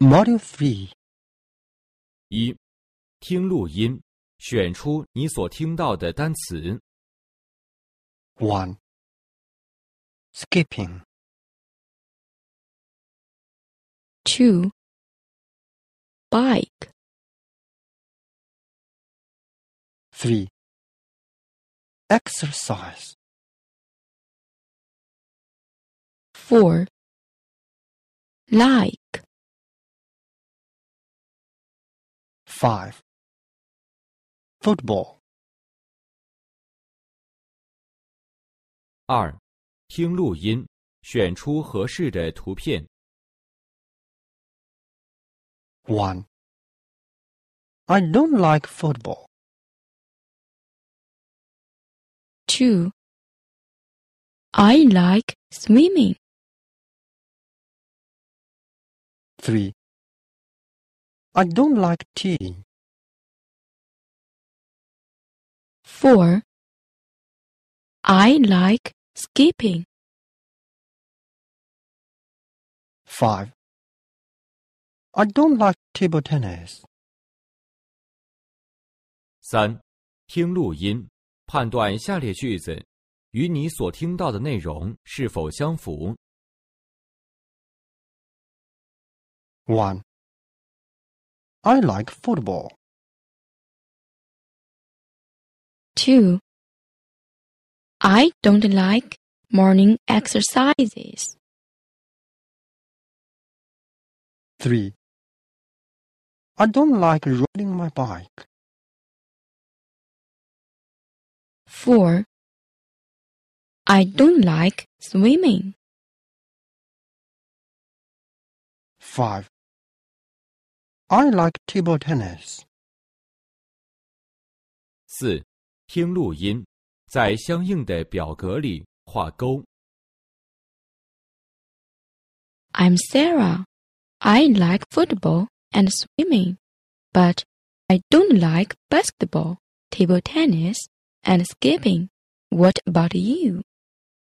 Module 3. 1. 听录音，选出你所听到的单词。 1. Skipping. 2. Bike. 3. Exercise. 4. Like. 5. Football. 2. 听录音，选出合适的图片。 1. I don't like football. 2. I like swimming. 3. I don't like tea. 4. I like skipping. 5. I don't like table tennis. 3. 听录音，判断下列句子与你所听到的内容是否相符。 1. I like football. 2. I don't like morning exercises. 3. I don't like riding my bike. 4. I don't like swimming. 5. I like table tennis. 4. 听录音，在相应的表格里画勾。 I'm Sarah. I like football and swimming, but I don't like basketball, table tennis, and skipping. What about you?